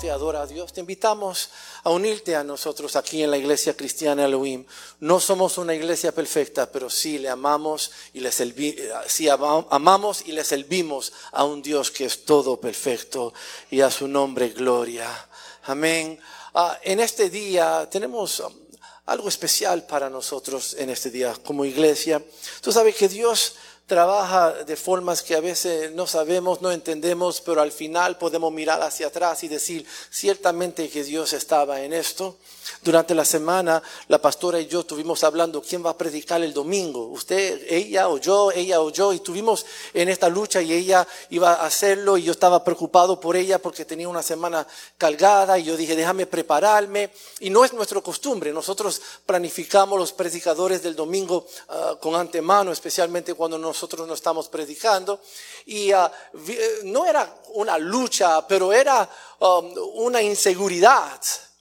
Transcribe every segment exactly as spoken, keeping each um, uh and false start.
usted adora a Dios, te invitamos a unirte a nosotros aquí en la Iglesia Cristiana Elohim. No somos una iglesia perfecta, pero sí le amamos y le servi- sí amamos y le servimos a un Dios que es todo perfecto, y a su nombre gloria. Amén. Uh, en este día tenemos um, algo especial para nosotros en este día como iglesia. Tú sabes que Dios trabaja de formas que a veces no sabemos, no entendemos, pero al final podemos mirar hacia atrás y decir ciertamente que Dios estaba en esto. Durante la semana, la pastora y yo estuvimos hablando quién va a predicar el domingo. Usted, ella o yo, ella o yo, y estuvimos en esta lucha y ella iba a hacerlo y yo estaba preocupado por ella porque tenía una semana cargada y yo dije, déjame prepararme. Y no es nuestra costumbre, nosotros planificamos los predicadores del domingo uh, con antemano, especialmente cuando nosotros no estamos predicando. Y uh, no era una lucha, pero era um, una inseguridad.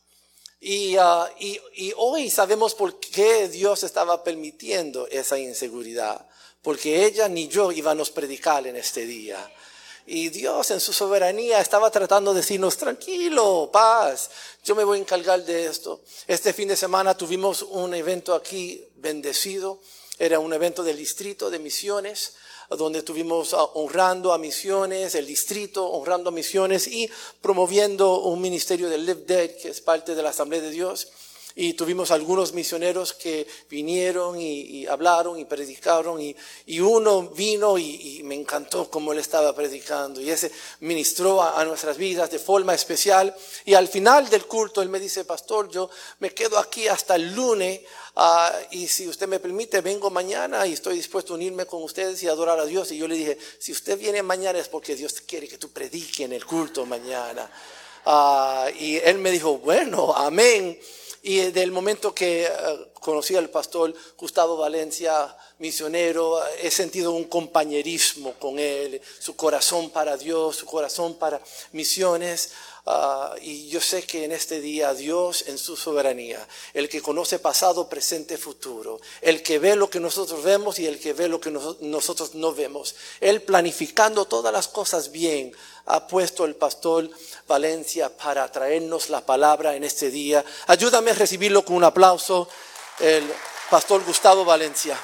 Y, uh, y, y hoy sabemos por qué Dios estaba permitiendo esa inseguridad. Porque ella ni yo íbamos a predicar en este día. Y Dios en su soberanía estaba tratando de decirnos, tranquilo, paz, yo me voy a encargar de esto. Este fin de semana tuvimos un evento aquí bendecido. Era un evento del distrito de misiones, donde estuvimos honrando a misiones, el distrito honrando a misiones y promoviendo un ministerio de Live Dead, que es parte de la Asamblea de Dios. Y tuvimos algunos misioneros que vinieron y, y hablaron y predicaron, y, y uno vino y, y me encantó cómo él estaba predicando, y ese ministró a, a nuestras vidas de forma especial. Y al final del culto él me dice, pastor, yo me quedo aquí hasta el lunes, uh, y si usted me permite vengo mañana y estoy dispuesto a unirme con ustedes y adorar a Dios. Y yo le dije, si usted viene mañana es porque Dios quiere que tú prediques en el culto mañana. Uh, y él me dijo, bueno, amén. Y del momento que uh, conocí al pastor Gustavo Valencia, misionero, he sentido un compañerismo con él, su corazón para Dios, su corazón para misiones. Uh, y yo sé que en este día Dios en su soberanía, el que conoce pasado, presente, futuro, el que ve lo que nosotros vemos y el que ve lo que nos, nosotros no vemos, él planificando todas las cosas bien, ha puesto el pastor Valencia para traernos la palabra en este día. Ayúdame a recibirlo con un aplauso, el pastor Gustavo Valencia.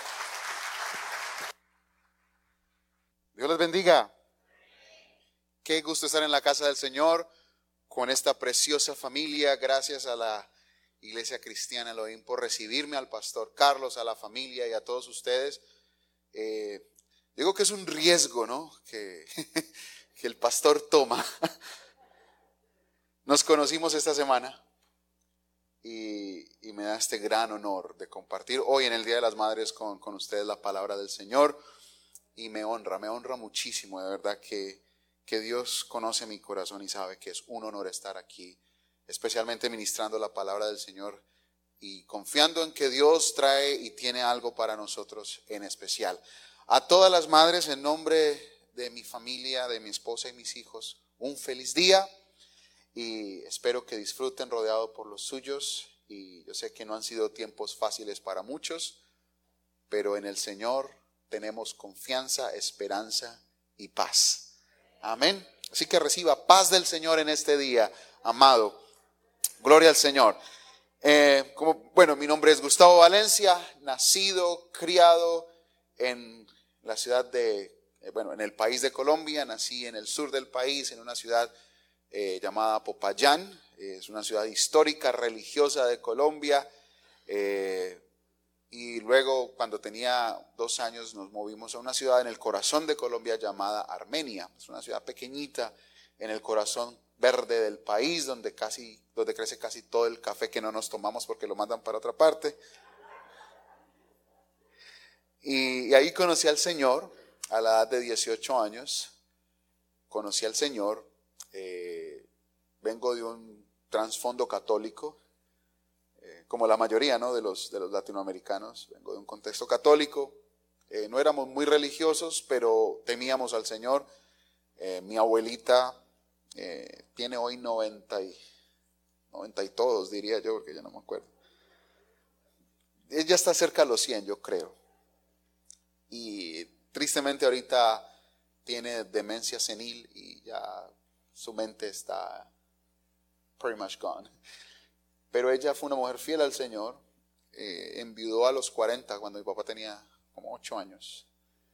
Dios les bendiga. Qué gusto estar en la casa del Señor con esta preciosa familia. Gracias a la Iglesia Cristiana Elohim por recibirme, al pastor Carlos, a la familia y a todos ustedes. Eh, digo que es un riesgo, ¿no? Que, que el pastor toma. Nos conocimos esta semana y, y me da este gran honor de compartir hoy en el Día de las Madres con, con ustedes la palabra del Señor. Y me honra, me honra muchísimo, de verdad que, que Dios conoce mi corazón y sabe que es un honor estar aquí, especialmente ministrando la palabra del Señor y confiando en que Dios trae y tiene algo para nosotros en especial. A todas las madres, en nombre de mi familia, de mi esposa y mis hijos, un feliz día y espero que disfruten rodeado por los suyos. Y yo sé que no han sido tiempos fáciles para muchos, pero en el Señor tenemos confianza, esperanza y paz. Amén. Así que reciba paz del Señor en este día, amado. Gloria al Señor. Eh, como, bueno, mi nombre es Gustavo Valencia, nacido, criado en la ciudad de, eh, bueno, en el país de Colombia. Nací en el sur del país, en una ciudad eh, llamada Popayán. Eh, es una ciudad histórica, religiosa de Colombia. Eh, Y luego, cuando tenía dos años, nos movimos a una ciudad en el corazón de Colombia llamada Armenia. Es una ciudad pequeñita en el corazón verde del país, donde casi, donde crece casi todo el café que no nos tomamos porque lo mandan para otra parte. Y, y ahí conocí al Señor a la edad de dieciocho años. Conocí al Señor. Eh, vengo de un trasfondo católico. Como la mayoría, ¿no? de, los, de los latinoamericanos. Vengo de un contexto católico. Eh, no éramos muy religiosos, pero temíamos al Señor. Eh, mi abuelita eh, tiene hoy noventa y, noventa y todos, diría yo, porque ya no me acuerdo. Ella está cerca de los cien, yo creo. Y tristemente ahorita tiene demencia senil y ya su mente está pretty much gone. Pero ella fue una mujer fiel al Señor, eh, enviudó a los cuarenta cuando mi papá tenía como ocho años.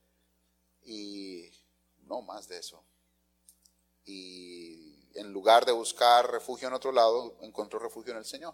Y no más de eso. Y en lugar de buscar refugio en otro lado, encontró refugio en el Señor.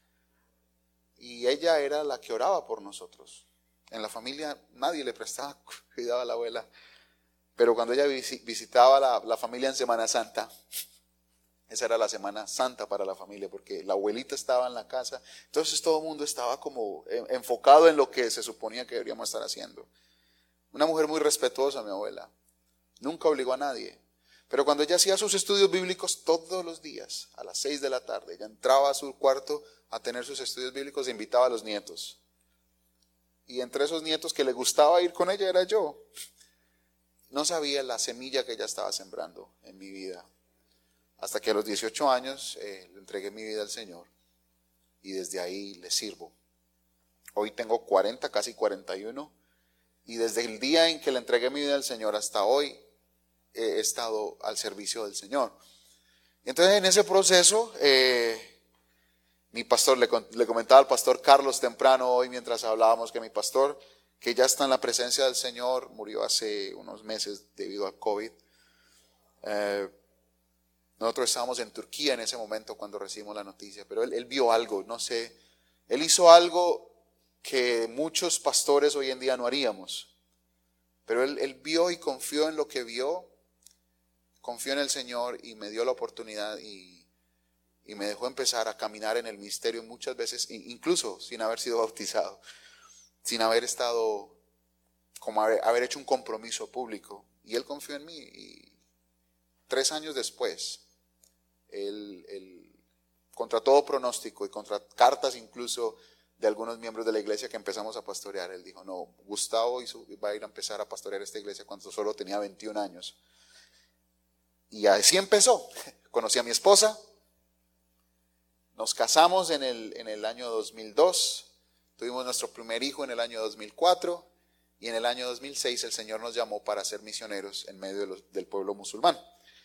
Y ella era la que oraba por nosotros. En la familia nadie le prestaba cuidado a la abuela. Pero cuando ella visitaba la, la familia en Semana Santa, esa era la Semana Santa para la familia, porque la abuelita estaba en la casa. Entonces todo el mundo estaba como enfocado en lo que se suponía que deberíamos estar haciendo. Una mujer muy respetuosa, mi abuela. Nunca obligó a nadie. Pero cuando ella hacía sus estudios bíblicos todos los días, a las seis de la tarde, ella entraba a su cuarto a tener sus estudios bíblicos e invitaba a los nietos. Y entre esos nietos que le gustaba ir con ella era yo. No sabía la semilla que ella estaba sembrando en mi vida. Hasta que a los dieciocho años eh, le entregué mi vida al Señor. Y desde ahí le sirvo. Hoy tengo cuarenta, casi cuarenta y uno. Y desde el día en que le entregué mi vida al Señor hasta hoy, he estado al servicio del Señor. Entonces en ese proceso, eh, mi pastor, le, le comentaba al pastor Carlos temprano hoy mientras hablábamos que mi pastor, que ya está en la presencia del Señor, murió hace unos meses debido al COVID. Eh, nosotros estábamos en Turquía en ese momento cuando recibimos la noticia, pero él, él vio algo, no sé, él hizo algo que muchos pastores hoy en día no haríamos, pero él, él vio y confió en lo que vio. Confió en el Señor y me dio la oportunidad y, y me dejó empezar a caminar en el ministerio muchas veces, incluso sin haber sido bautizado, sin haber estado, como haber, haber hecho un compromiso público. Y él confió en mí y tres años después, él, él, contra todo pronóstico y contra cartas incluso de algunos miembros de la iglesia que empezamos a pastorear, él dijo, no, Gustavo va a ir a empezar a pastorear esta iglesia cuando solo tenía veintiún años. Y así empezó. Conocí a mi esposa, nos casamos en el, en el año dos mil dos, tuvimos nuestro primer hijo en el año dos mil cuatro y en el año dos mil seis el Señor nos llamó para ser misioneros en medio de los, del pueblo musulmán.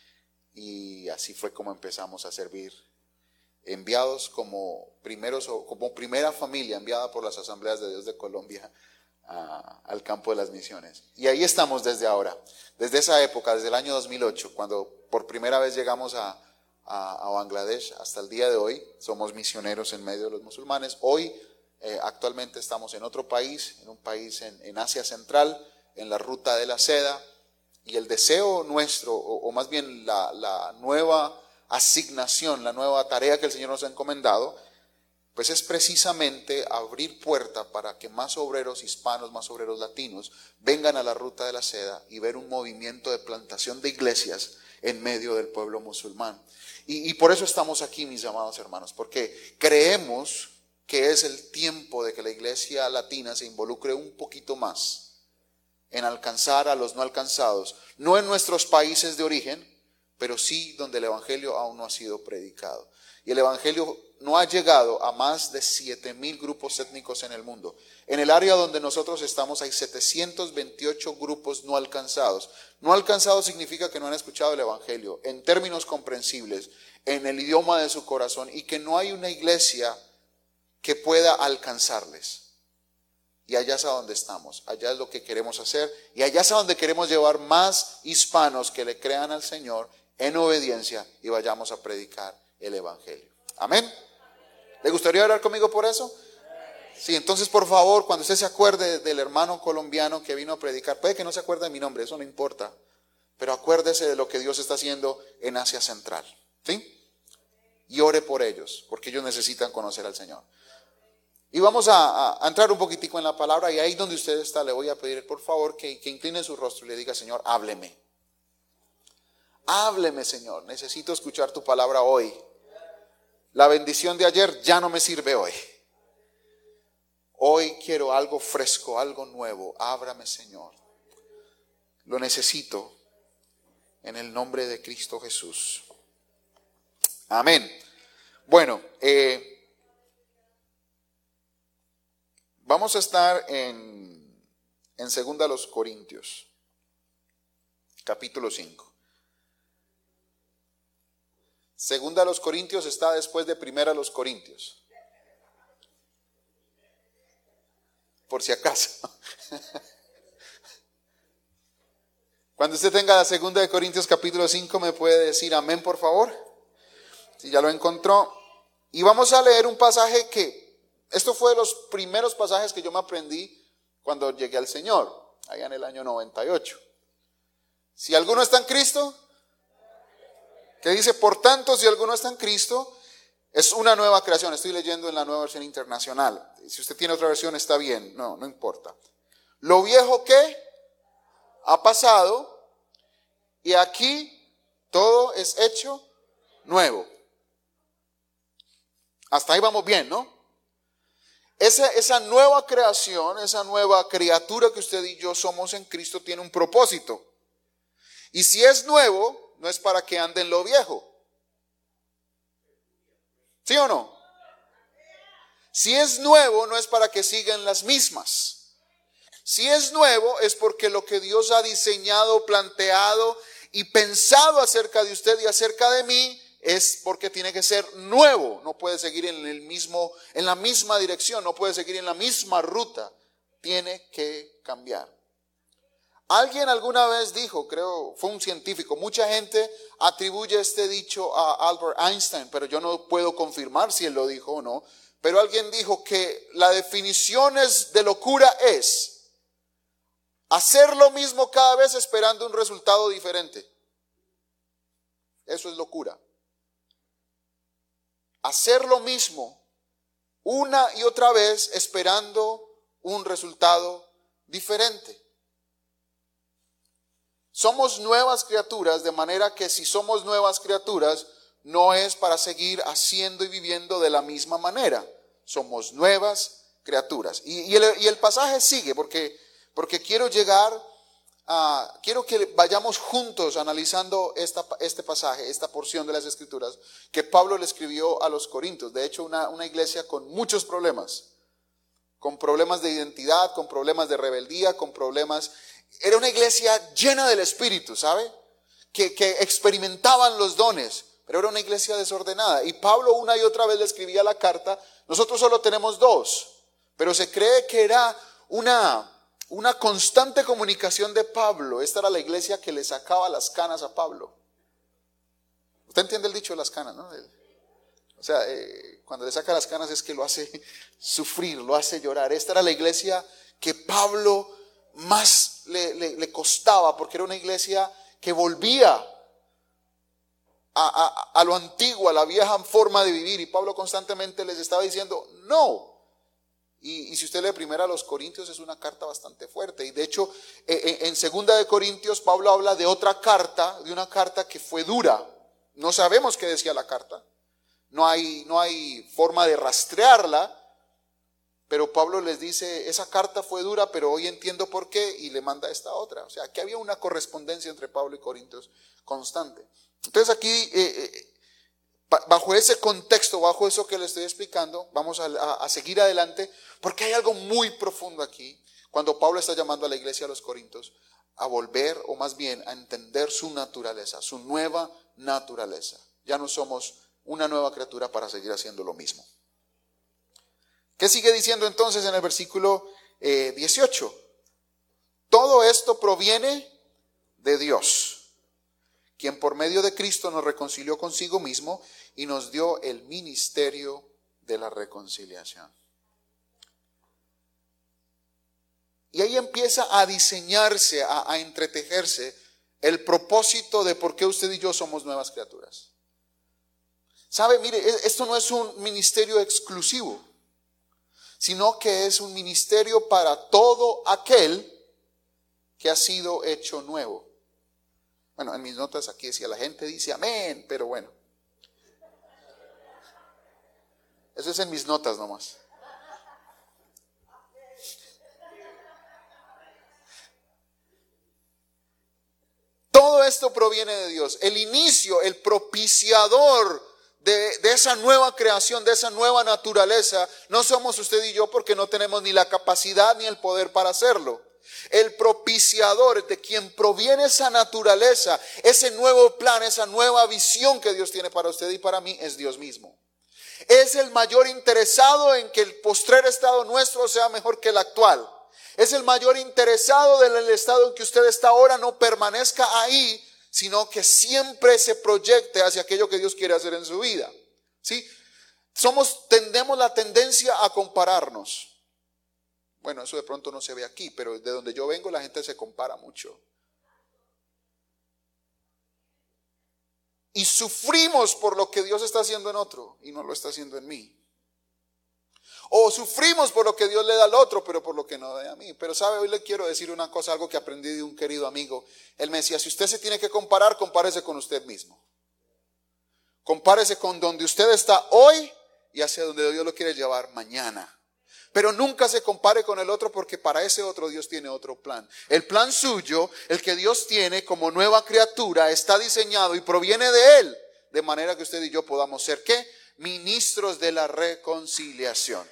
Y así fue como empezamos a servir, enviados como primeros o como primera familia enviada por las Asambleas de Dios de Colombia A, al campo de las misiones. Y ahí estamos desde ahora, desde esa época, desde el año dos mil ocho, cuando por primera vez llegamos a, a, a Bangladesh, hasta el día de hoy, somos misioneros en medio de los musulmanes. Hoy, eh, actualmente estamos en otro país, en un país en, en Asia Central, en la ruta de la seda, y el deseo nuestro, o, o más bien la, la nueva asignación, la nueva tarea que el Señor nos ha encomendado, pues es precisamente abrir puerta para que más obreros hispanos, más obreros latinos vengan a la ruta de la seda y ver un movimiento de plantación de iglesias en medio del pueblo musulmán. Y, y por eso estamos aquí, mis amados hermanos, porque creemos que es el tiempo de que la iglesia latina se involucre un poquito más en alcanzar a los no alcanzados, no en nuestros países de origen, pero sí donde el evangelio aún no ha sido predicado. Y el evangelio no ha llegado a más de siete mil grupos étnicos en el mundo. En el área donde nosotros estamos hay setecientos veintiocho grupos no alcanzados. No alcanzados significa que no han escuchado el evangelio en términos comprensibles, en el idioma de su corazón, y que no hay una iglesia que pueda alcanzarles. Y allá es a donde estamos, allá es lo que queremos hacer, y allá es a donde queremos llevar más hispanos que le crean al Señor en obediencia y vayamos a predicar el evangelio. Amén. ¿Le gustaría orar conmigo por eso? Sí, entonces por favor, cuando usted se acuerde del hermano colombiano que vino a predicar, puede que no se acuerde de mi nombre, eso no importa, pero acuérdese de lo que Dios está haciendo en Asia Central, ¿sí? Y ore por ellos, porque ellos necesitan conocer al Señor. Y vamos a, a entrar un poquitico en la palabra, y ahí donde usted está le voy a pedir por favor que, que incline su rostro y le diga: Señor, hábleme. Hábleme, Señor, necesito escuchar tu palabra hoy. La bendición de ayer ya no me sirve hoy. Hoy quiero algo fresco, algo nuevo. Ábrame, Señor. Lo necesito en el nombre de Cristo Jesús. Amén. Bueno, eh, vamos a estar en, en Segunda a los Corintios, capítulo cinco. Segunda a los Corintios está después de Primera a los Corintios. Por si acaso. Cuando usted tenga la segunda de Corintios capítulo cinco, me puede decir amén, por favor. Si ya lo encontró. Y vamos a leer un pasaje que, esto fue de los primeros pasajes que yo me aprendí cuando llegué al Señor, allá en el año noventa y ocho. Si alguno está en Cristo, que dice, por tanto, si alguno está en Cristo, es una nueva creación. Estoy leyendo en la Nueva Versión Internacional. Si usted tiene otra versión, está bien, no, no importa. Lo viejo que ha pasado, y aquí todo es hecho nuevo. Hasta ahí vamos bien, ¿no? Esa, esa nueva creación, esa nueva criatura que usted y yo somos en Cristo tiene un propósito. Y si es nuevo, no es para que ande en lo viejo. ¿Sí o no? Si es nuevo, no es para que sigan las mismas. Si es nuevo, es porque lo que Dios ha diseñado, planteado y pensado acerca de usted y acerca de mí, es porque tiene que ser nuevo. No puede seguir en el mismo, en la misma dirección, no puede seguir en la misma ruta. Tiene que cambiar. Alguien alguna vez dijo, creo, fue un científico, mucha gente atribuye este dicho a Albert Einstein, pero yo no puedo confirmar si él lo dijo o no. Pero alguien dijo que la definición es de locura es hacer lo mismo cada vez esperando un resultado diferente. Eso es locura. Hacer lo mismo una y otra vez esperando un resultado diferente. Somos nuevas criaturas, de manera que si somos nuevas criaturas, no es para seguir haciendo y viviendo de la misma manera. Somos nuevas criaturas. Y, y, el, y el pasaje sigue, porque, porque quiero llegar a, quiero que vayamos juntos analizando esta, este pasaje, esta porción de las Escrituras, que Pablo le escribió a los Corintios. De hecho, una, una iglesia con muchos problemas, con problemas de identidad, con problemas de rebeldía, con problemas... Era una iglesia llena del Espíritu, ¿sabe? Que, que experimentaban los dones, pero era una iglesia desordenada. Y Pablo una y otra vez le escribía la carta. Nosotros solo tenemos dos, pero se cree que era una, una constante comunicación de Pablo. Esta era la iglesia que le sacaba las canas a Pablo. Usted entiende el dicho de las canas, ¿no? O sea, eh, cuando le saca las canas es que lo hace sufrir, lo hace llorar. Esta era la iglesia que Pablo más le, le, le costaba, porque era una iglesia que volvía a, a, a lo antiguo, a la vieja forma de vivir, y Pablo constantemente les estaba diciendo no. Y, y si usted lee primero a los Corintios, es una carta bastante fuerte. Y de hecho, en, en segunda de Corintios, Pablo habla de otra carta, de una carta que fue dura. No sabemos qué decía la carta, no hay, no hay forma de rastrearla. Pero Pablo les dice, esa carta fue dura, pero hoy entiendo por qué, y le manda esta otra. O sea, que había una correspondencia entre Pablo y Corintios constante. Entonces aquí, eh, eh, bajo ese contexto, bajo eso que le estoy explicando, vamos a, a, a seguir adelante, porque hay algo muy profundo aquí, cuando Pablo está llamando a la iglesia de los Corintios a volver, o más bien a entender su naturaleza, su nueva naturaleza. Ya no somos una nueva criatura para seguir haciendo lo mismo. ¿Qué sigue diciendo entonces en el versículo eh, dieciocho? Todo esto proviene de Dios, quien por medio de Cristo nos reconcilió consigo mismo y nos dio el ministerio de la reconciliación. Y ahí empieza a diseñarse, a, a entretejerse el propósito de por qué usted y yo somos nuevas criaturas. ¿Sabe? Mire, esto no es un ministerio exclusivo, sino que es un ministerio para todo aquel que ha sido hecho nuevo. Bueno, en mis notas aquí decía, la gente dice amén, pero bueno. Eso es en mis notas nomás. Todo esto proviene de Dios. El inicio, el propiciador De, de esa nueva creación, de esa nueva naturaleza, no somos usted y yo, porque no tenemos ni la capacidad ni el poder para hacerlo. el propiciador, de quien proviene esa naturaleza, ese nuevo plan, esa nueva visión que Dios tiene para usted y para mí, es Dios mismo. Es el mayor interesado en que el postrer estado nuestro sea mejor que el actual. Es el mayor interesado del estado en que usted está ahora no permanezca ahí, sino que siempre se proyecte hacia aquello que Dios quiere hacer en su vida. ¿Sí? Somos, tendemos la tendencia a compararnos. Bueno, eso de pronto no se ve aquí, pero de donde yo vengo la gente se compara mucho. Y sufrimos por lo que Dios está haciendo en otro y no lo está haciendo en mí. O sufrimos por lo que Dios le da al otro, pero por lo que no da a mí. Pero sabe, hoy le quiero decir una cosa, algo que aprendí de un querido amigo. Él me decía, si usted se tiene que comparar, compárese con usted mismo. Compárese con donde usted está hoy y hacia donde Dios lo quiere llevar mañana. Pero nunca se compare con el otro, porque para ese otro Dios tiene otro plan. El plan suyo, el que Dios tiene como nueva criatura, está diseñado y proviene de Él. De manera que usted y yo podamos ser, ¿qué? Ministros de la reconciliación.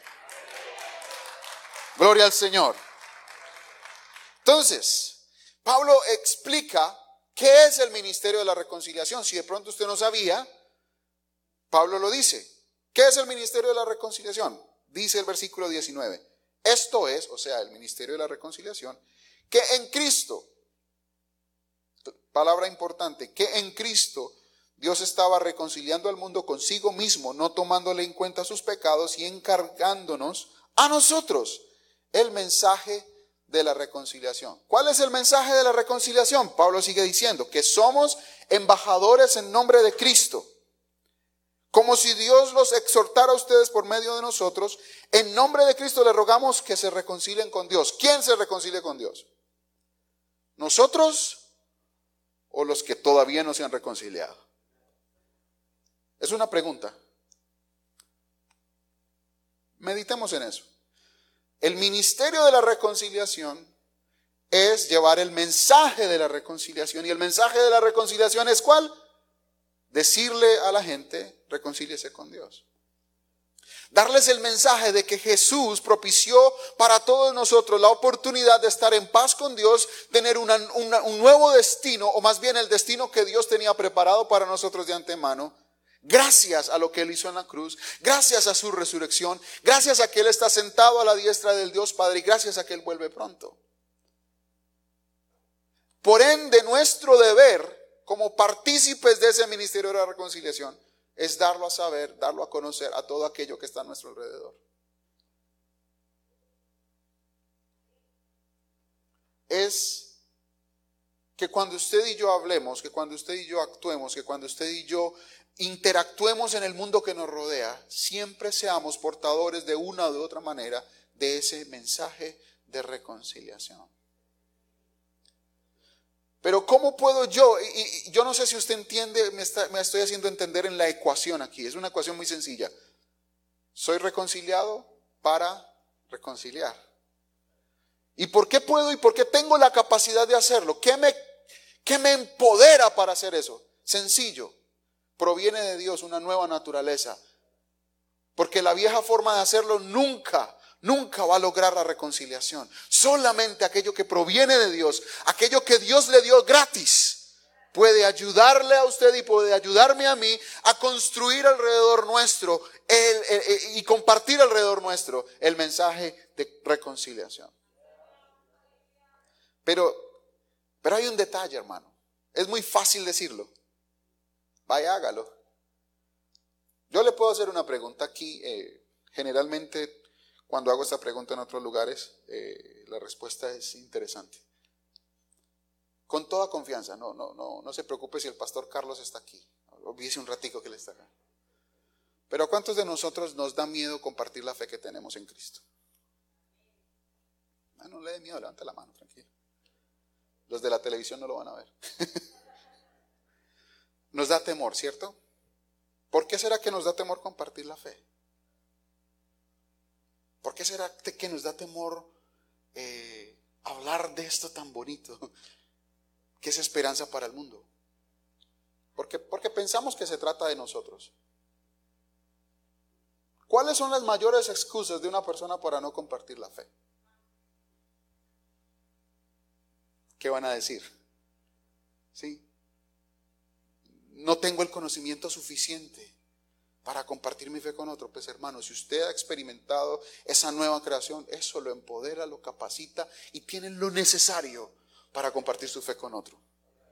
Gloria al Señor. Entonces, Pablo explica qué es el ministerio de la reconciliación. Si de pronto usted no sabía, Pablo lo dice. ¿Qué es el ministerio de la reconciliación? Dice el versículo diecinueve. Esto es, o sea, el ministerio de la reconciliación, que en Cristo, palabra importante, que en Cristo Dios estaba reconciliando al mundo consigo mismo, no tomándole en cuenta sus pecados y encargándonos a nosotros el mensaje de la reconciliación. ¿Cuál es el mensaje de la reconciliación? Pablo sigue diciendo que somos embajadores en nombre de Cristo. Como si Dios los exhortara a ustedes por medio de nosotros, en nombre de Cristo le rogamos que se reconcilien con Dios. ¿Quién se reconcilie con Dios? ¿Nosotros o los que todavía no se han reconciliado? Es una pregunta. Meditemos en eso. El ministerio de la reconciliación es llevar el mensaje de la reconciliación. ¿Y el mensaje de la reconciliación es cuál? Decirle a la gente, reconcíliese con Dios. Darles el mensaje de que Jesús propició para todos nosotros la oportunidad de estar en paz con Dios, tener una, una, un nuevo destino, o más bien el destino que Dios tenía preparado para nosotros de antemano, gracias a lo que Él hizo en la cruz, gracias a su resurrección, gracias a que Él está sentado a la diestra del Dios Padre y gracias a que Él vuelve pronto. Por ende, nuestro deber como partícipes de ese ministerio de la reconciliación es darlo a saber, darlo a conocer a todo aquello que está a nuestro alrededor. Es que cuando usted y yo hablemos, que cuando usted y yo actuemos, que cuando usted y yo interactuemos en el mundo que nos rodea, siempre seamos portadores de una u otra manera de ese mensaje de reconciliación. Pero ¿cómo puedo yo? Y, y yo no sé si usted entiende, me, está, me estoy haciendo entender en la ecuación aquí. Es una ecuación muy sencilla. Soy reconciliado para reconciliar. ¿Y por qué puedo y por qué tengo la capacidad de hacerlo? ¿Qué me, qué me empodera para hacer eso? Sencillo. Proviene de Dios una nueva naturaleza. Porque la vieja forma de hacerlo nunca Nunca va a lograr la reconciliación. Solamente aquello que proviene de Dios, aquello que Dios le dio gratis, puede ayudarle a usted y puede ayudarme a mí a construir alrededor nuestro el, el, el, y compartir alrededor nuestro el mensaje de reconciliación. Pero, pero hay un detalle, hermano. Es muy fácil decirlo. Vaya, hágalo. Yo le puedo hacer una pregunta aquí. Eh, generalmente, cuando hago esta pregunta en otros lugares, eh, la respuesta es interesante. Con toda confianza, no, no, no, no se preocupe si el pastor Carlos está aquí. Olvídese un ratico que él está acá. Pero ¿a cuántos de nosotros nos da miedo compartir la fe que tenemos en Cristo? Ah, no le dé miedo, levante la mano, tranquilo. Los de la televisión no lo van a ver. Nos da temor, ¿cierto? ¿Por qué será que nos da temor compartir la fe? ¿Por qué será que nos da temor eh, hablar de esto tan bonito, que es esperanza para el mundo? Porque, porque pensamos que se trata de nosotros. ¿Cuáles son las mayores excusas de una persona para no compartir la fe? ¿qué van a decir? ¿Sí? No tengo el conocimiento suficiente para compartir mi fe con otro. Pues hermano, si usted ha experimentado esa nueva creación, eso lo empodera, lo capacita y tiene lo necesario para compartir su fe con otro.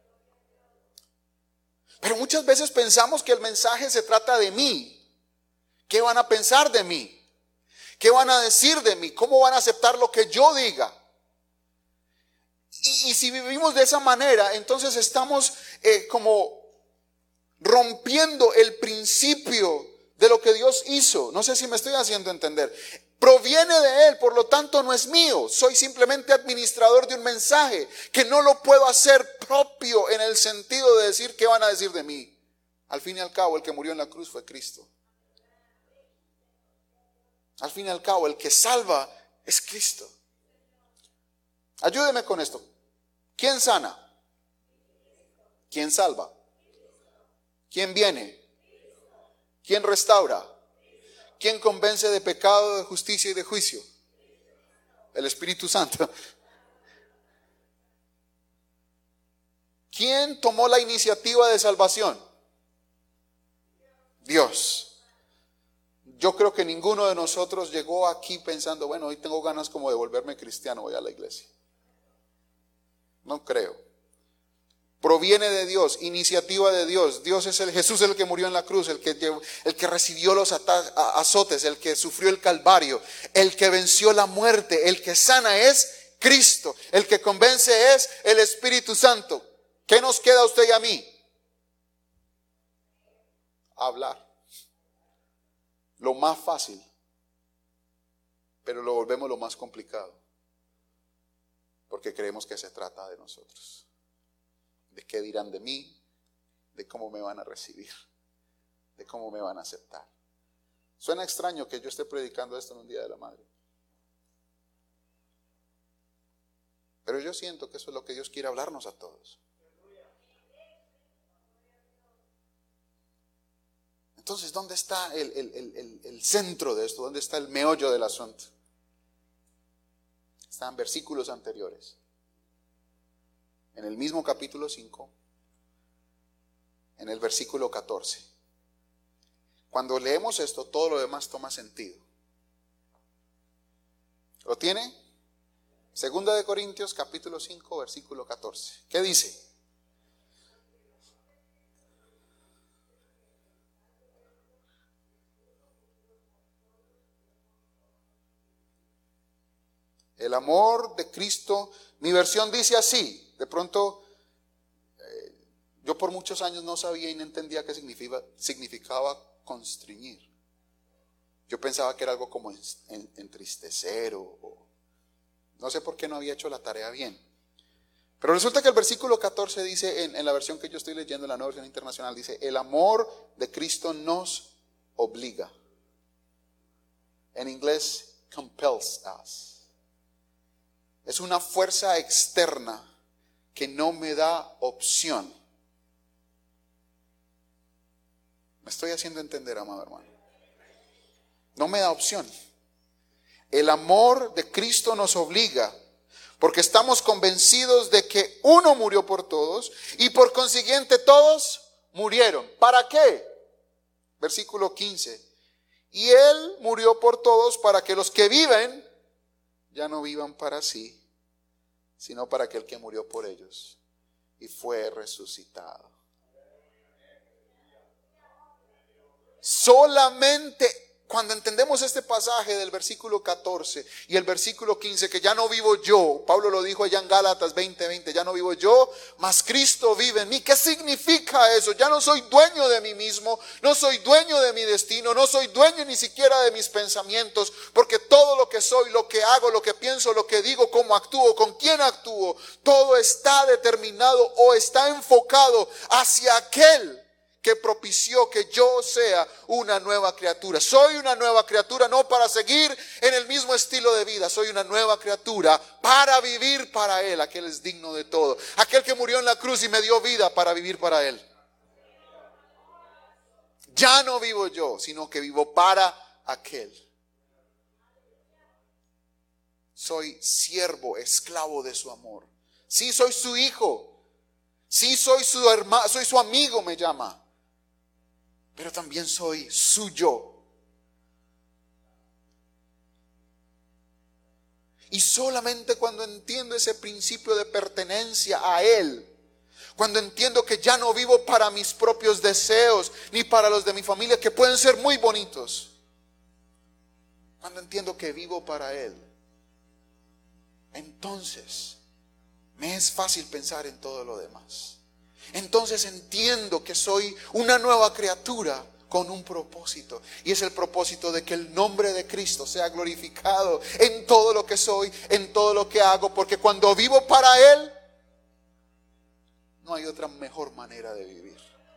Pero muchas veces pensamos que el mensaje se trata de mí. ¿Qué van a pensar de mí? ¿Qué van a decir de mí? ¿Cómo van a aceptar lo que yo diga? Y, y si vivimos de esa manera, entonces estamos eh, como rompiendo el principio de lo que Dios hizo. No sé si me estoy haciendo entender. Proviene de Él, por lo tanto no es mío. Soy simplemente administrador de un mensaje que no lo puedo hacer propio en el sentido de decir qué van a decir de mí. Al fin y al cabo, el que murió en la cruz fue Cristo. Al fin y al cabo, el que salva es Cristo. Ayúdeme con esto. ¿Quién sana? ¿Quién salva? ¿Quién viene? ¿Quién restaura? ¿Quién convence de pecado, de justicia y de juicio? El Espíritu Santo. ¿Quién tomó la iniciativa de salvación? Dios. Yo creo que ninguno de nosotros llegó aquí pensando, bueno, hoy tengo ganas como de volverme cristiano, voy a la iglesia. No creo. Proviene de Dios, iniciativa de Dios. Dios es el Jesús, el que murió en la cruz, el que, llevó, el que recibió los azotes, el que sufrió el calvario, el que venció la muerte, el que sana es Cristo, el que convence es el Espíritu Santo. ¿Qué nos queda a usted y a mí? Hablar. Lo más fácil, pero lo volvemos lo más complicado, porque creemos que se trata de nosotros. ¿De qué dirán de mí? ¿De cómo me van a recibir? ¿De cómo me van a aceptar? Suena extraño que yo esté predicando esto en un Día de la Madre, pero yo siento que eso es lo que Dios quiere hablarnos a todos. Entonces, ¿dónde está el, el, el, el centro de esto? ¿Dónde está el meollo del asunto? Está en versículos anteriores. En el mismo capítulo cinco, en el versículo catorce. Cuando leemos esto, todo lo demás toma sentido. ¿Lo tiene? Segunda de Corintios, capítulo cinco, versículo catorce. ¿Qué dice? El amor de Cristo, mi versión dice así. De pronto, eh, yo por muchos años no sabía y no entendía qué significaba, significaba constreñir. Yo pensaba que era algo como en, en, entristecer o, o no sé por qué no había hecho la tarea bien. Pero resulta que el versículo catorce dice, en, en la versión que yo estoy leyendo, en la Nueva Versión Internacional, dice, el amor de Cristo nos obliga. En inglés, compels us. Es una fuerza externa que no me da opción. ¿Me estoy haciendo entender, amado hermano? No me da opción. El amor de Cristo nos obliga, porque estamos convencidos de que uno murió por todos y por consiguiente todos murieron. ¿Para qué? Versículo quince. Y Él murió por todos para que los que viven ya no vivan para sí, sino para aquel que murió por ellos y fue resucitado. Solamente cuando entendemos este pasaje del versículo catorce y el versículo quince, que ya no vivo yo, Pablo lo dijo allá en Gálatas veinte veinte, ya no vivo yo, mas Cristo vive en mí. ¿Qué significa eso? Ya no soy dueño de mí mismo, no soy dueño de mi destino, no soy dueño ni siquiera de mis pensamientos, porque todo lo que soy, lo que hago, lo que pienso, lo que digo, cómo actúo, con quién actúo, todo está determinado o está enfocado hacia aquel que propició que yo sea una nueva criatura. Soy una nueva criatura no para seguir en el mismo estilo de vida. Soy una nueva criatura para vivir para Él. Aquel es digno de todo. Aquel que murió en la cruz y me dio vida para vivir para Él. Ya no vivo yo, sino que vivo para aquel. Soy siervo, esclavo de su amor. Sí, soy su hijo. Sí, soy su hermano, soy su amigo, me llama. Pero también soy suyo. Y solamente cuando entiendo ese principio de pertenencia a Él, cuando entiendo que ya no vivo para mis propios deseos, ni para los de mi familia, que pueden ser muy bonitos, cuando entiendo que vivo para Él, entonces me es fácil pensar en todo lo demás. Entonces entiendo que soy una nueva criatura con un propósito, y es el propósito de que el nombre de Cristo sea glorificado en todo lo que soy, en todo lo que hago, porque cuando vivo para Él, no hay otra mejor manera de vivir.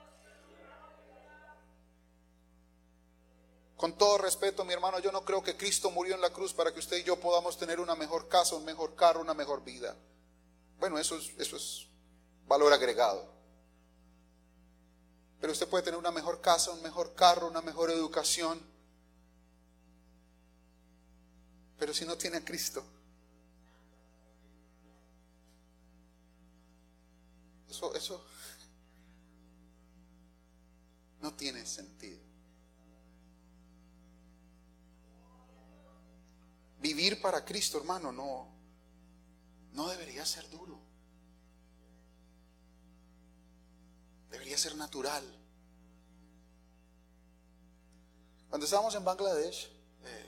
Con todo respeto, mi hermano, yo no creo que Cristo murió en la cruz para que usted y yo podamos tener una mejor casa, un mejor carro, una mejor vida. Bueno, eso es, eso es valor agregado. Pero usted puede tener una mejor casa, un mejor carro, una mejor educación. Pero si no tiene a Cristo, eso, eso no tiene sentido. Vivir para Cristo, hermano, no, no debería ser duro. Debería ser natural. Cuando estábamos en Bangladesh, eh,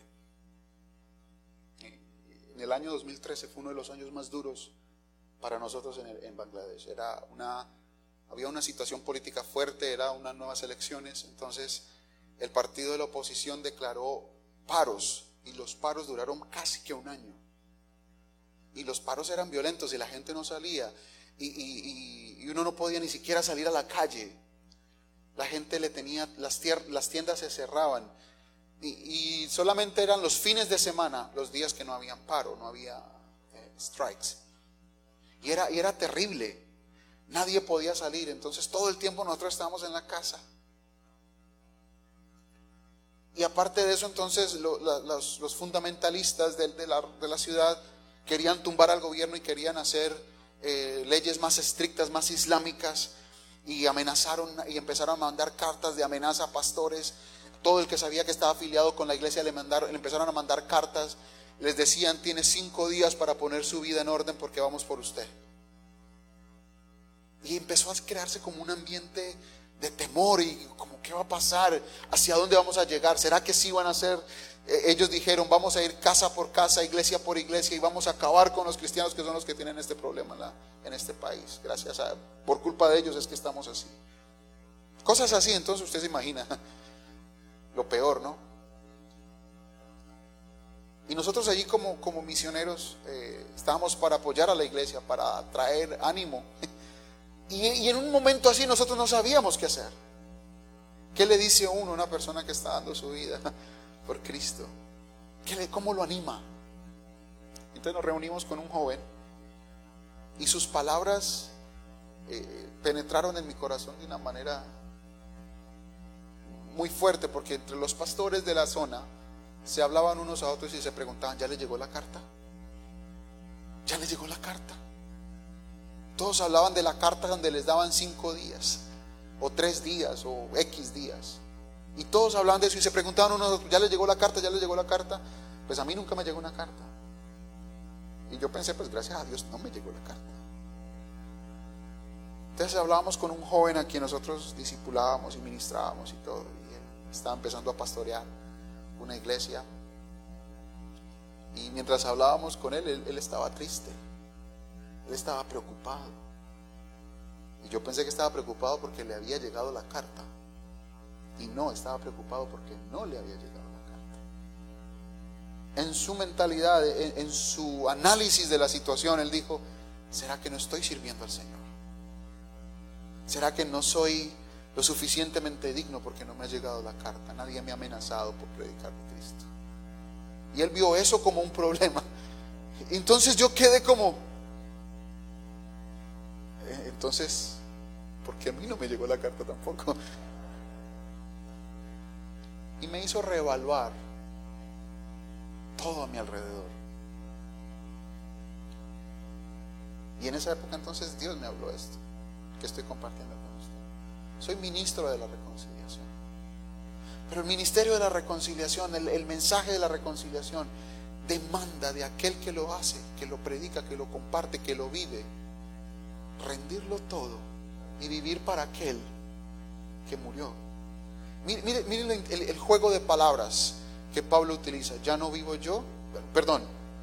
en el año dos mil trece fue uno de los años más duros para nosotros en, el, en Bangladesh. Era una, había una situación política fuerte, eran unas nuevas elecciones, entonces el partido de la oposición declaró paros, y los paros duraron casi que un año. Y los paros eran violentos y la gente no salía. Y, y, y uno no podía ni siquiera salir a la calle. La gente le tenía, las, tier, las tiendas se cerraban. Y, y solamente eran los fines de semana, los días que no habían paro, no había eh, strikes. Y era, y era terrible. Nadie podía salir. Entonces todo el tiempo nosotros estábamos en la casa. Y aparte de eso, entonces lo, la, los, los fundamentalistas de, de, la, de la ciudad querían tumbar al gobierno y querían hacer eh, leyes más estrictas, más islámicas, y amenazaron y empezaron a mandar cartas de amenaza a pastores. Todo el que sabía que estaba afiliado con la iglesia le, mandaron, le empezaron a mandar cartas. Les decían: tiene cinco días para poner su vida en orden porque vamos por usted. Y empezó a crearse como un ambiente de temor y como, ¿qué va a pasar? ¿Hacia dónde vamos a llegar? ¿Será que sí van a hacer? Eh, ellos dijeron: vamos a ir casa por casa, iglesia por iglesia, y vamos a acabar con los cristianos, que son los que tienen este problema en, la, en este país. Gracias a, por culpa de ellos es que estamos así. Cosas así. Entonces usted se imagina lo peor, ¿no? Y nosotros allí como, como misioneros eh, estábamos para apoyar a la iglesia, para traer ánimo. Y, y en un momento así nosotros no sabíamos qué hacer. ¿Qué le dice uno a una persona que está dando su vida por Cristo? ¿Qué le, ¿Cómo lo anima? Entonces nos reunimos con un joven y sus palabras eh, penetraron en mi corazón de una manera muy fuerte, porque entre los pastores de la zona se hablaban unos a otros y se preguntaban: ¿ya le llegó la carta? ¿Ya le llegó la carta? Todos hablaban de la carta donde les daban cinco días o tres días o X días, y todos hablaban de eso y se preguntaban unos: ¿ya le llegó la carta? ¿Ya le llegó la carta? Pues a mí nunca me llegó una carta. Y yo pensé: pues gracias a Dios no me llegó la carta. Entonces hablábamos con un joven a quien nosotros discipulábamos y ministrábamos y todo, y él estaba empezando a pastorear una iglesia, y mientras hablábamos con él, él, él estaba triste. Él estaba preocupado. Y yo pensé que estaba preocupado porque le había llegado la carta. Y no, estaba preocupado porque no le había llegado la carta. En su mentalidad, en, en su análisis de la situación, él dijo: ¿será que no estoy sirviendo al Señor? ¿Será que no soy lo suficientemente digno porque no me ha llegado la carta? Nadie me ha amenazado por predicar de Cristo. Y él vio eso como un problema. Entonces yo quedé como... Entonces, ¿por qué a mí no me llegó la carta tampoco? Y me hizo reevaluar todo a mi alrededor. Y en esa época entonces Dios me habló esto que estoy compartiendo con usted. Soy ministro de la reconciliación. Pero el ministerio de la reconciliación, el, el mensaje de la reconciliación, demanda de aquel que lo hace, que lo predica, que lo comparte, que lo vive, rendirlo todo y vivir para aquel que murió. Miren, miren, miren el, el juego de palabras que Pablo utiliza. Ya no vivo yo, perdón,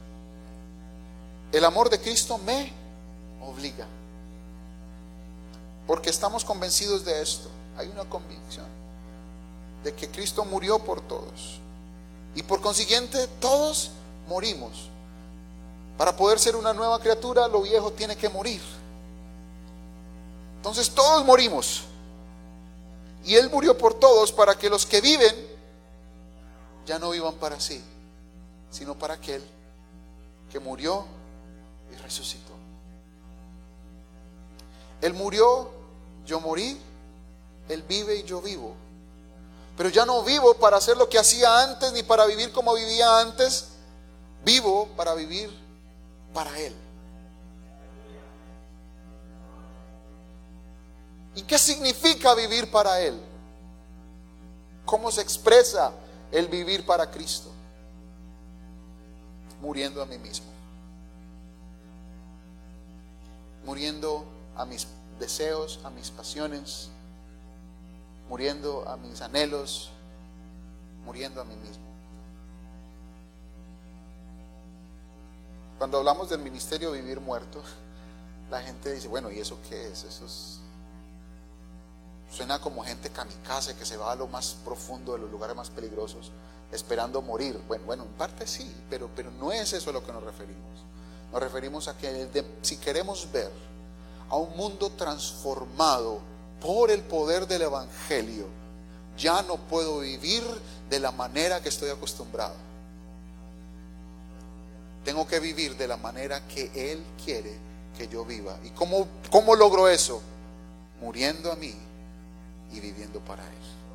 el amor de Cristo me obliga, porque estamos convencidos de esto. Hay una convicción de que Cristo murió por todos, y por consiguiente todos morimos. Para poder ser una nueva criatura, lo viejo tiene que morir. Entonces todos morimos, y Él murió por todos para que los que viven ya no vivan para sí, sino para aquel que murió y resucitó. Él murió, yo morí, Él vive y yo vivo. Pero ya no vivo para hacer lo que hacía antes, ni para vivir como vivía antes. Vivo para vivir para Él. ¿Y qué significa vivir para Él? ¿Cómo se expresa el vivir para Cristo? Muriendo a mí mismo. Muriendo a mis deseos, a mis pasiones, muriendo a mis anhelos, muriendo a mí mismo. Cuando hablamos del ministerio vivir muerto, la gente dice, bueno, ¿y eso qué es? Eso es... suena como gente kamikaze que se va a lo más profundo de los lugares más peligrosos esperando morir. Bueno, bueno, en parte sí, pero, pero no es eso a lo que nos referimos. Nos referimos a que de, si queremos ver a un mundo transformado por el poder del Evangelio, ya no puedo vivir de la manera que estoy acostumbrado. Tengo que vivir de la manera que Él quiere que yo viva. ¿Y cómo, cómo logro eso? Muriendo a mí y viviendo para Él.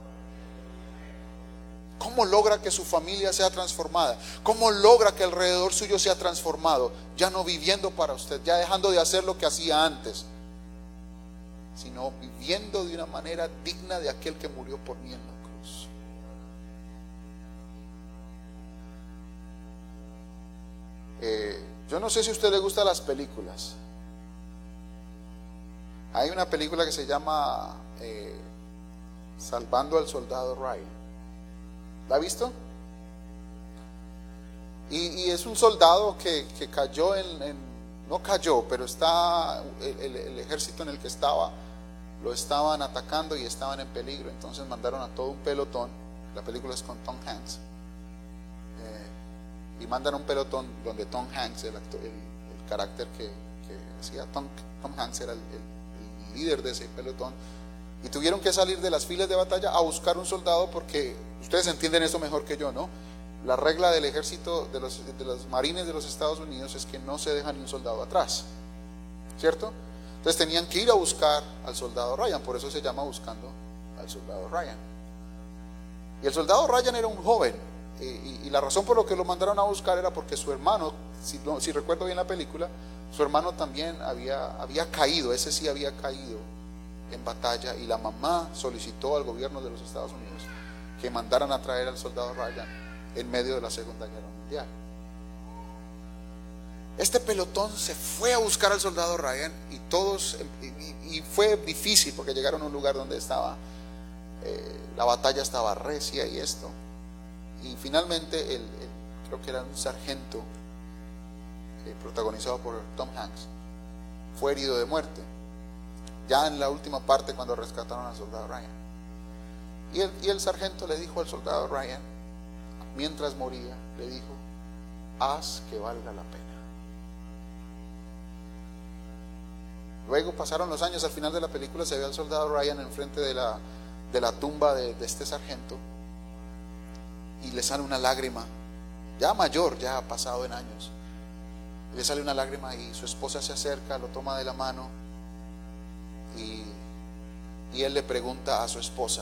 ¿Cómo logra que su familia sea transformada? ¿Cómo logra que alrededor suyo sea transformado? Ya no viviendo para usted, ya dejando de hacer lo que hacía antes, sino viviendo de una manera digna de aquel que murió por mí en la cruz. Eh, yo no sé si a usted le gustan las películas. Hay una película que se llama eh, Salvando al Soldado Ryan. ¿La ha visto? Y, y es un soldado que, que cayó en, en, no cayó, pero está el, el, el ejército en el que estaba lo estaban atacando y estaban en peligro. Entonces mandaron a todo un pelotón. La película es con Tom Hanks, eh, y mandan un pelotón donde Tom Hanks, el, actor, el, el carácter que, que hacía Tom, Tom Hanks, era el, el, el líder de ese pelotón. Y tuvieron que salir de las filas de batalla a buscar un soldado, porque ustedes entienden eso mejor que yo, ¿no? La regla del ejército, de los, de los marines de los Estados Unidos, es que no se deja ni un soldado atrás, ¿cierto? Entonces tenían que ir a buscar al soldado Ryan, por eso se llama Buscando al Soldado Ryan. Y el soldado Ryan era un joven, y, y, y la razón por la que lo mandaron a buscar era porque su hermano, si, no, si recuerdo bien la película, su hermano también había, había caído, ese sí había caído en batalla, y la mamá solicitó al gobierno de los Estados Unidos que mandaran a traer al soldado Ryan en medio de la Segunda Guerra Mundial. Este pelotón se fue a buscar al soldado Ryan, y todos, y, y fue difícil porque llegaron a un lugar donde estaba, eh, la batalla estaba recia y esto, y finalmente el, el, creo que era un sargento, eh, protagonizado por Tom Hanks, fue herido de muerte ya en la última parte cuando rescataron al soldado Ryan. Y el, y el sargento le dijo al soldado Ryan, mientras moría, le dijo: haz que valga la pena. Luego pasaron los años, al final de la película se ve al soldado Ryan enfrente de la, de la tumba de, de este sargento, y le sale una lágrima, ya mayor, ya pasado en años, le sale una lágrima, y su esposa se acerca, lo toma de la mano, y, y él le pregunta a su esposa,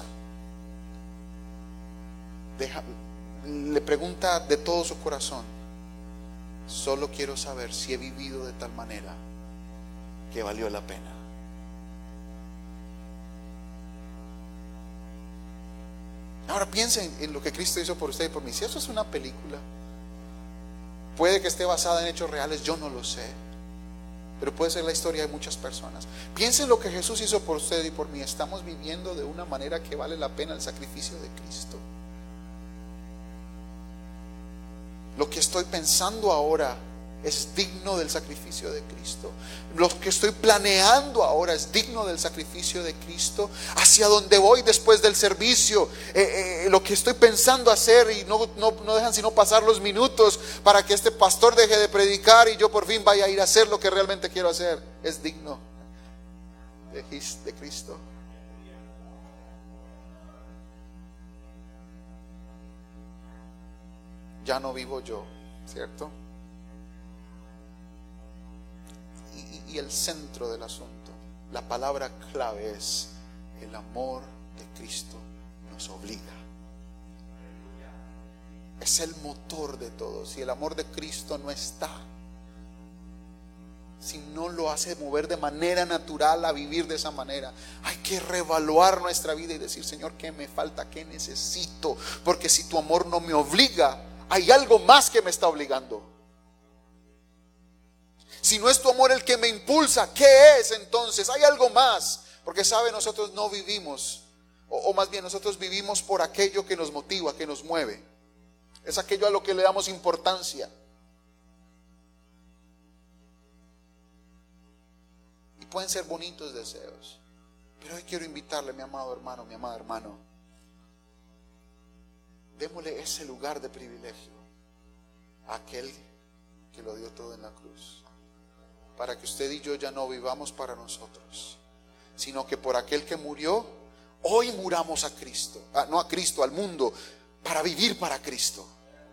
deja, le pregunta de todo su corazón: solo quiero saber si he vivido de tal manera que valió la pena. Ahora piensen en lo que Cristo hizo por usted y por mí. Si eso es una película, puede que esté basada en hechos reales, yo no lo sé, pero puede ser la historia de muchas personas. Piensen en lo que Jesús hizo por usted y por mí. Estamos viviendo de una manera que vale la pena el sacrificio de Cristo. Lo que estoy pensando ahora es digno del sacrificio de Cristo. Lo que estoy planeando ahora es digno del sacrificio de Cristo. Hacia donde voy después del servicio, eh, eh, lo que estoy pensando hacer, y no, no, no dejan sino pasar los minutos para que este pastor deje de predicar y yo por fin vaya a ir a hacer lo que realmente quiero hacer, es digno de, de Cristo. Ya no vivo yo, ¿cierto? Y, y el centro del asunto, la palabra clave es: el amor de Cristo nos obliga. Es el motor de todo. Si el amor de Cristo no está, si no lo hace mover de manera natural a vivir de esa manera, hay que reevaluar nuestra vida y decir: Señor, ¿qué me falta? ¿Qué necesito? Porque si tu amor no me obliga, hay algo más que me está obligando. Si no es tu amor el que me impulsa, ¿qué es entonces? Hay algo más. Porque sabe, nosotros no vivimos, o, o más bien nosotros vivimos por aquello que nos motiva, que nos mueve. Es aquello a lo que le damos importancia. Y pueden ser bonitos deseos, pero hoy quiero invitarle, mi amado hermano, mi amada hermano, démosle ese lugar de privilegio a aquel que lo dio todo en la cruz, para que usted y yo ya no vivamos para nosotros, sino que por aquel que murió, hoy muramos a Cristo, ah, no a Cristo, al mundo, para vivir para Cristo.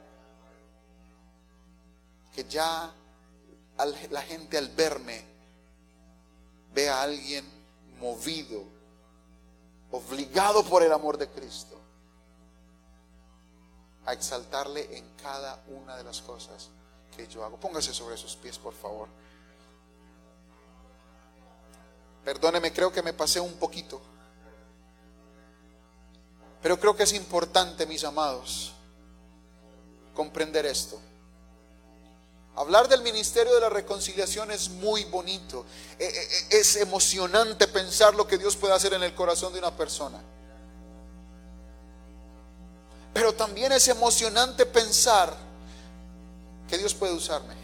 Que ya al, la gente al verme vea a alguien movido, obligado por el amor de Cristo a exaltarle en cada una de las cosas que yo hago. Póngase sobre sus pies, por favor. Perdóneme, creo que me pasé un poquito, pero creo que es importante, mis amados, comprender esto. Hablar del ministerio de la reconciliación es muy bonito. Es emocionante pensar lo que Dios puede hacer en el corazón de una persona. Pero también es emocionante pensar que Dios puede usarme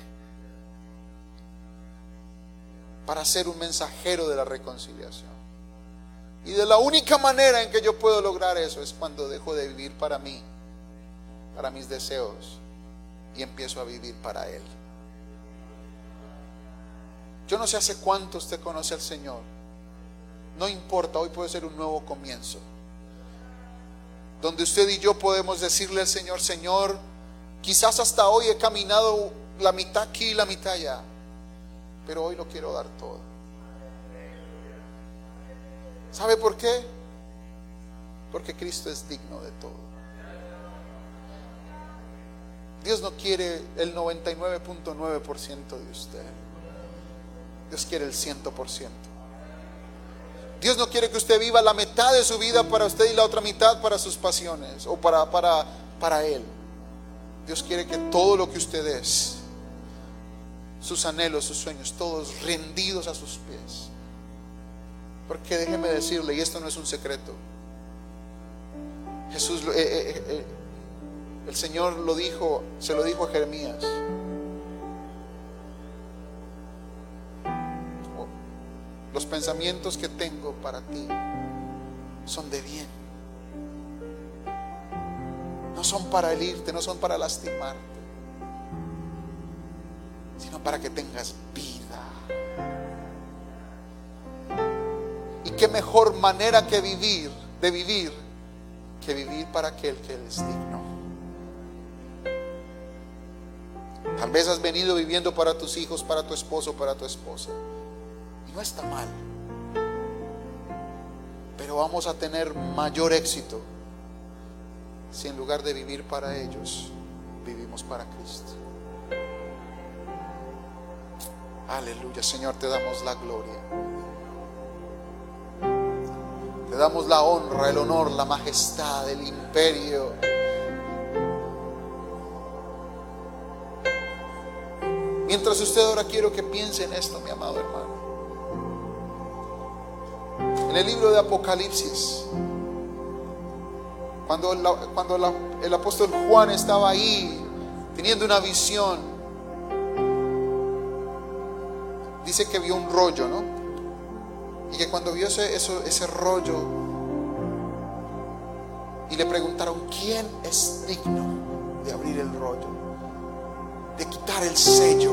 para ser un mensajero de la reconciliación. Y de la única manera en que yo puedo lograr eso es cuando dejo de vivir para mí, para mis deseos, y empiezo a vivir para Él. Yo no sé hace cuánto usted conoce al Señor. No importa, hoy puede ser un nuevo comienzo, donde usted y yo podemos decirle al Señor: Señor, quizás hasta hoy he caminado la mitad aquí y la mitad allá, pero hoy lo quiero dar todo. ¿Sabe por qué? Porque Cristo es digno de todo. Dios no quiere el noventa y nueve punto nueve por ciento de usted. Dios quiere el cien por ciento. Dios no quiere que usted viva la mitad de su vida para usted y la otra mitad para sus pasiones o para, para, para Él. Dios quiere que todo lo que usted es, sus anhelos, sus sueños, todos rendidos a sus pies. Porque déjeme decirle, y esto no es un secreto, Jesús, eh, eh, eh, el Señor lo dijo, se lo dijo a Jeremías: los pensamientos que tengo para ti son de bien, no son para herirte, no son para lastimarte, sino para que tengas vida. Y qué mejor manera que vivir, de vivir, que vivir para aquel que es digno. Tal vez has venido viviendo para tus hijos, para tu esposo, para tu esposa, y no está mal, pero vamos a tener mayor éxito si en lugar de vivir para ellos, vivimos para Cristo. Aleluya, Señor, te damos la gloria. Te damos la honra, el honor, la majestad, el imperio. Mientras usted ora, quiero que piense en esto, mi amado hermano. En el libro de Apocalipsis, cuando, la, cuando la, el apóstol Juan estaba ahí teniendo una visión, dice que vio un rollo, ¿no? Y que cuando vio ese, eso, ese rollo, y le preguntaron, ¿quién es digno de abrir el rollo, de quitar el sello?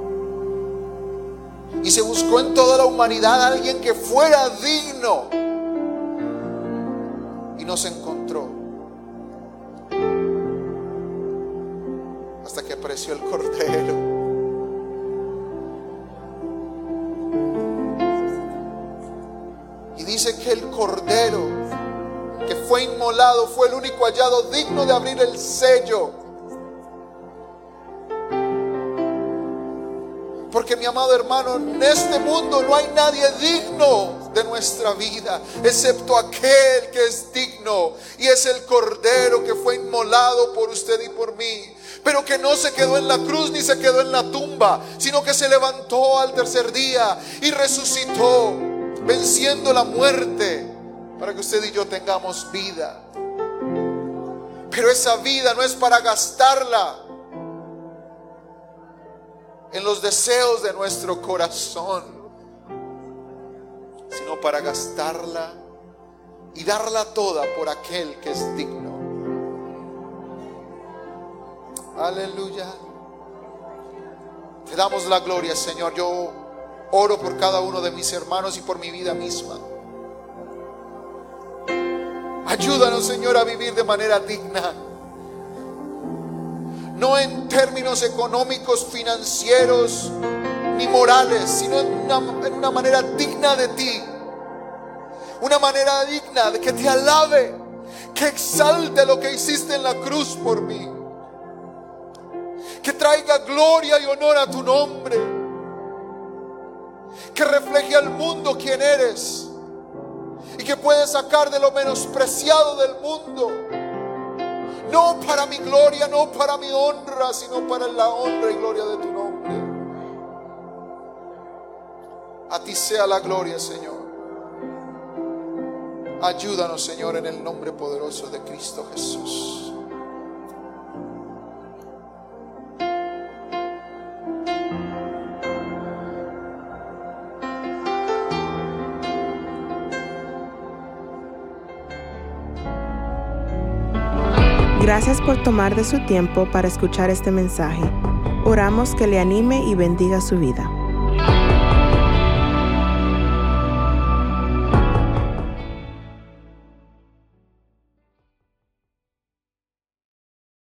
Y se buscó en toda la humanidad a alguien que fuera digno, y no se encontró, hasta que apareció el Cordero. Y dice que el Cordero que fue inmolado fue el único hallado digno de abrir el sello. Porque, mi amado hermano, en este mundo no hay nadie digno de nuestra vida, excepto aquel que es digno, y es el Cordero que fue inmolado por usted y por mí, pero que no se quedó en la cruz ni se quedó en la tumba, sino que se levantó al tercer día y resucitó, venciendo la muerte, para que usted y yo tengamos vida. Pero esa vida no es para gastarla en los deseos de nuestro corazón, sino para gastarla y darla toda por aquel que es digno. Aleluya. Te damos la gloria, Señor. Yo oro por cada uno de mis hermanos y por mi vida misma. Ayúdanos, Señor, a vivir de manera digna. No en términos económicos, financieros, ni morales, sino en una, en una manera digna de ti. Una manera digna de que te alabe, que exalte lo que hiciste en la cruz por mí, que traiga gloria y honor a tu nombre, que refleje al mundo quién eres y que puedes sacar de lo menospreciado del mundo, no para mi gloria, no para mi honra, sino para la honra y gloria de tu nombre. A ti sea la gloria, Señor. Ayúdanos, Señor, en el nombre poderoso de Cristo Jesús. Gracias por tomar de su tiempo para escuchar este mensaje. Oramos que le anime y bendiga su vida.